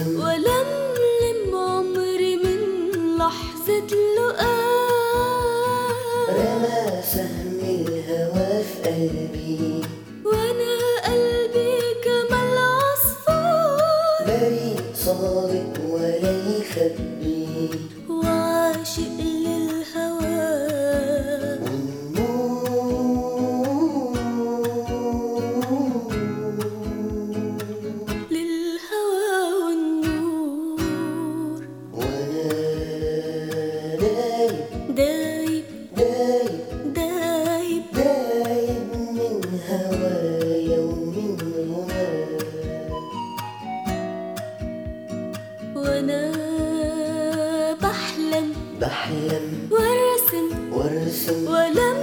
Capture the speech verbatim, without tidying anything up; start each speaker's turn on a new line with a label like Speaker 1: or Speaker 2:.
Speaker 1: وارسم
Speaker 2: ولملم عمري من لحظة لقاء.
Speaker 1: رمى سهم الهوى في قلبي
Speaker 2: وانا قلبي كما العصفور،
Speaker 1: بريء صادق ولا يخبي،
Speaker 2: وعاشق للهوى للهوى والنور.
Speaker 1: وانا دايب
Speaker 2: دايب
Speaker 1: دايب
Speaker 2: دايب
Speaker 1: دايب من هوايا ومن غناك.
Speaker 2: وانا بحلم
Speaker 1: بحلم
Speaker 2: وارسم
Speaker 1: وارسم
Speaker 2: ولم